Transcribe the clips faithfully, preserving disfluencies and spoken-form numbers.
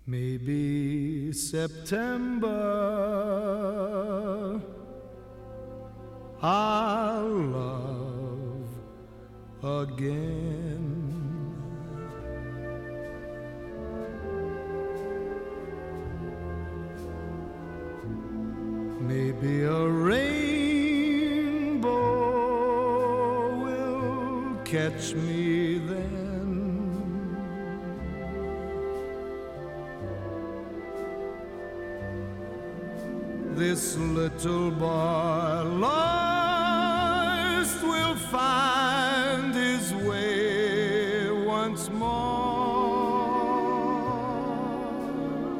Maybe September I'll love again. Maybe a rainbow will catch me then. This little boy lost will find his way once more,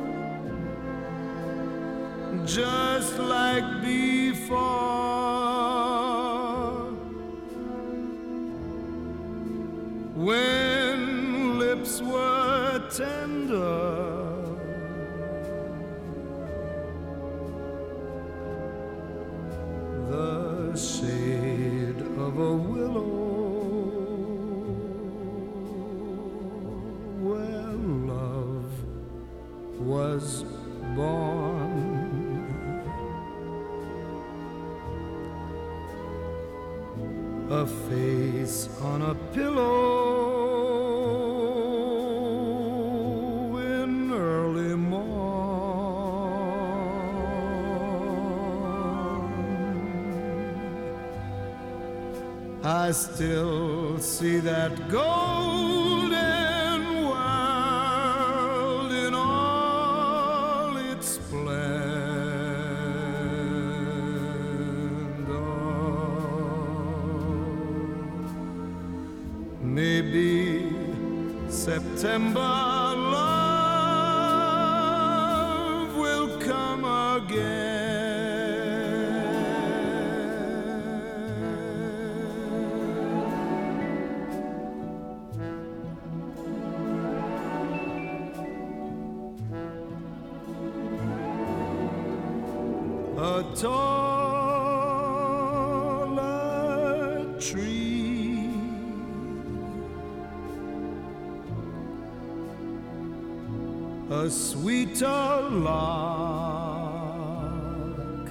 just like before, when lips were tender. The shade of a willow where love was born. A face on a pillow in early morn. I still see that golden world in all its splendor. Maybe September love will come again. A taller tree, a sweeter lark,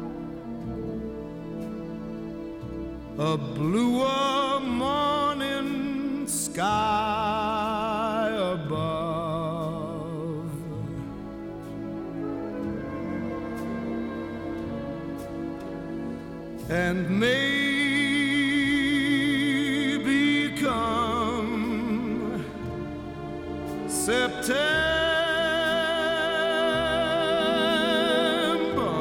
a bluer morning sky above, and maybe come September,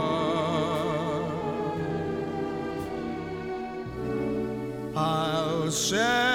I'll share